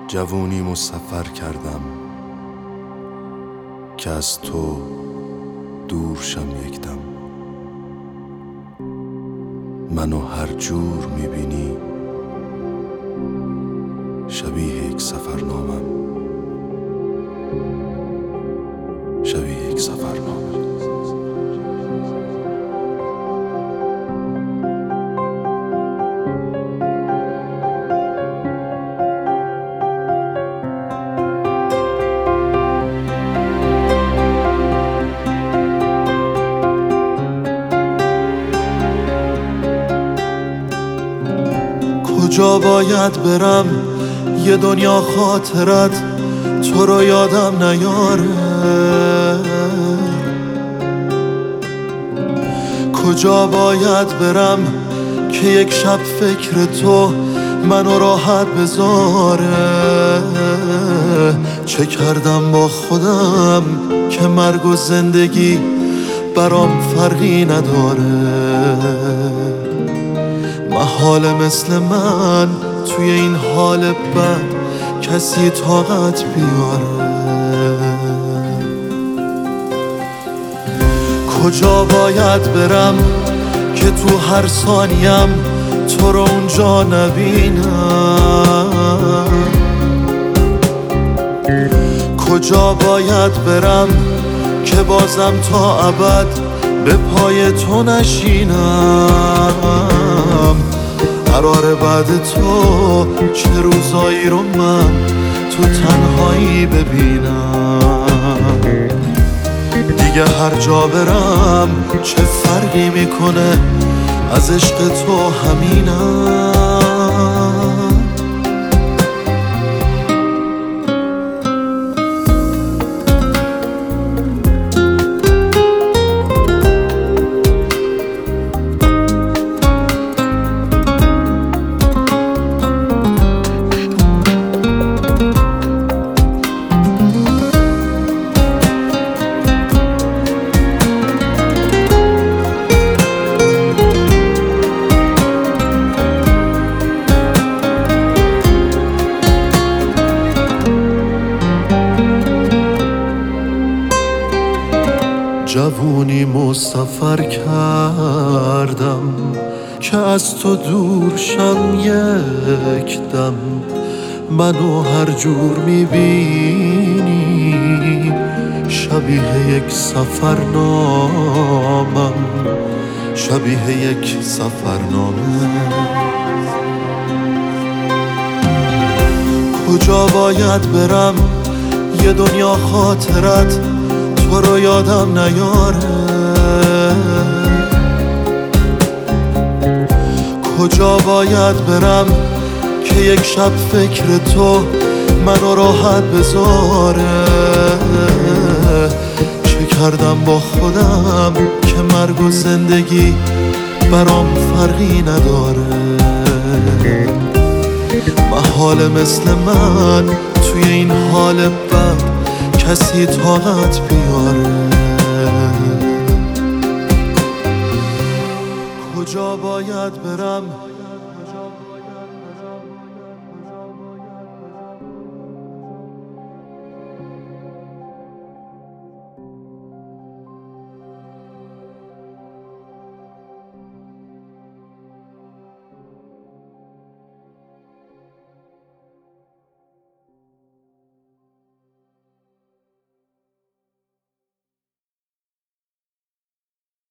جوونیمو سفر کردم که از تو دور شم یک دم. منو هر جور میبینی شبیه یک سفرنامم، شبیه یک سفرنامه. کجا باید برم یه دنیا خاطرت تو رو یادم نیاره؟ کجا باید برم که یک شب فکر تو منو راحت بذاره؟ چه کردم با خودم که مرگ و زندگی برام فرقی نداره؟ محاله مثل من توی این حال بد کسی طاقت بیاره؟ کجا باید برم که تو هر ثانیم تو رو اونجا نبینم؟ کجا باید برم که بازم تا ابد به پای تو نشینم؟ قراره بعد تو چه روزایی رو من تو تنهایی ببینم؟ دیگه هر جا برم چه فرقی میکنه، از عشق تو همینم. جوونیمو سفر کردم که از تو دور شم یک دم. منو هر جور میبینی شبیه یک سفرنامم، شبیه یک سفرنامه. کجا باید برم یه دنیا خاطرت تو رو یادم نیاره؟ کجا باید برم که یک شب فکر تو منو راحت بذاره؟ چه کردم با خودم که مرگ و زندگی برام فرقی نداره؟ محاله مثل من توی این حال بد کسی طاقت بیاره؟ کجا باید برم